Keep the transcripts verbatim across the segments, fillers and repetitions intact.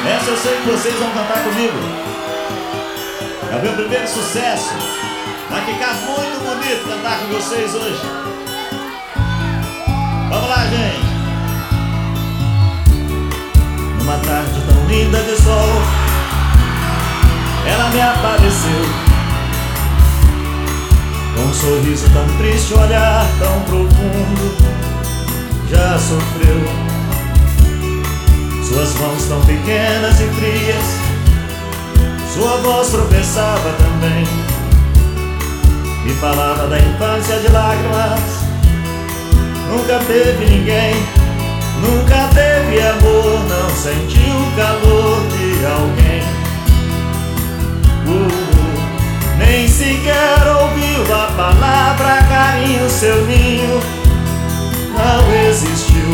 Essa eu sei que vocês vão cantar comigo. É o meu primeiro sucesso. Vai ficar muito bonito cantar com vocês hoje. Vamos lá, gente. Numa tarde tão linda de sol, ela me apareceu, com um sorriso tão triste, um olhar tão profundo. Já sofreu. Suas mãos tão pequenas e frias, sua voz tropeçava também. Me falava da infância de lágrimas. Nunca teve ninguém, nunca teve amor, não sentiu o calor de alguém. uh, Nem sequer ouviu a palavra carinho, seu ninho não existiu.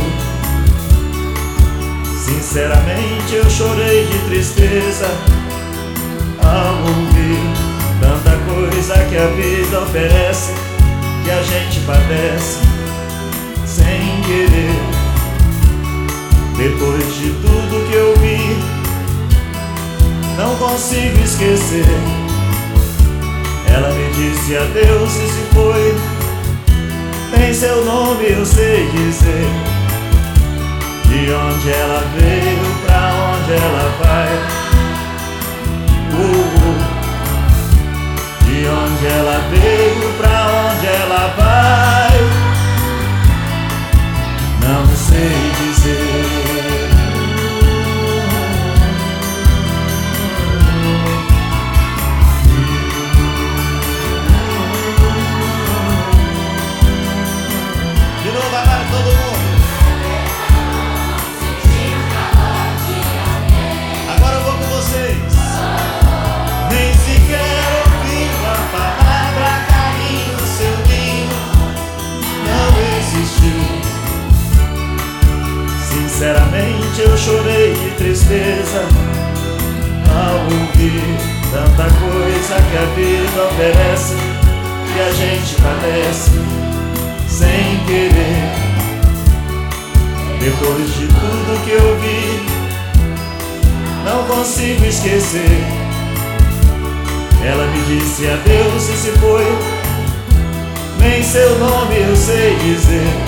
Sinceramente eu chorei de tristeza ao ouvir tanta coisa que a vida oferece, que a gente padece sem querer. Depois de tudo que eu vi, não consigo esquecer. Ela me disse adeus e se foi. Nem seu nome eu sei dizer. De onde ela veio, pra onde ela vai. uh, uh. De onde ela veio, pra onde ela vai, não sei dizer. De novo agora todo mundo. Agora eu vou com vocês. Nem sequer ouviu a palavra carinho, seu ninho não existiu. Sinceramente eu chorei de tristeza ao ouvir tanta coisa que a vida oferece, que a gente padece sem querer. Depois de tudo que eu vi, não consigo esquecer. Ela me disse adeus e se foi. Nem seu nome eu sei dizer.